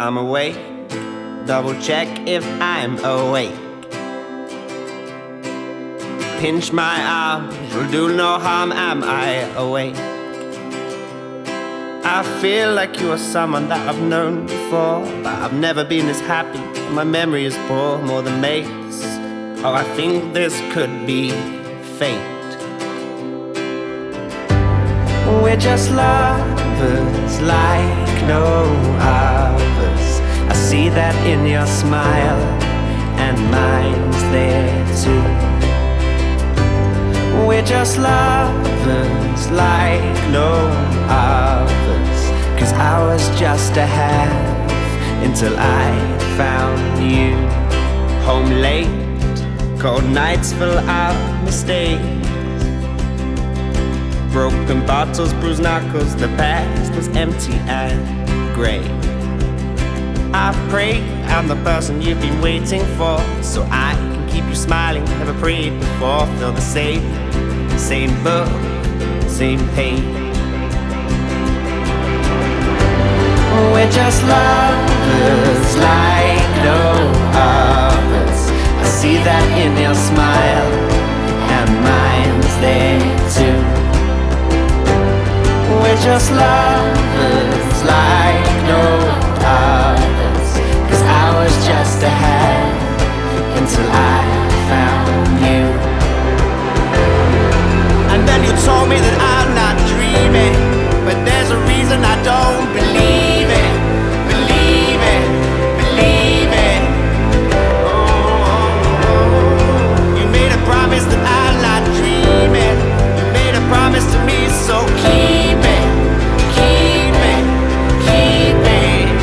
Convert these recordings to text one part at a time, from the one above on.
I'm awake. Double check if I'm awake. Pinch my arm, will do no harm. Am I awake? I feel like you are someone that I've known before, but I've never been this happy. My memory is poor, more than mates. Oh, I think this could be fate. We're just lovers like no others. I see that in your smile, and mine's there too. We're just lovers like no others, 'cause I was just a half until I found you. Home late, cold nights fill out mistakes. Broken bottles, bruised knuckles, the past was empty and grey. I pray I'm the person you've been waiting for, so I can keep you smiling. Never prayed before, feel the same book, same pain. We're just lovers like no others. I see that in your smile, and mine's there too. We're just lovers like no others, 'cause I was just a half until I found you. And then you told me that I'm not dreaming, but there's a reason I don't believe it. Believe it, believe it. Oh, you made a promise that I'm not dreaming. You made a promise to me, so keep it, keep it, keep it.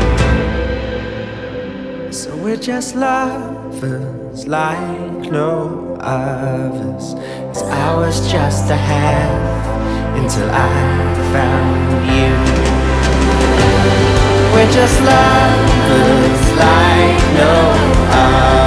So we're just lovers like no others. 'Cause I was just a half until I found you. We're just lovers like no others.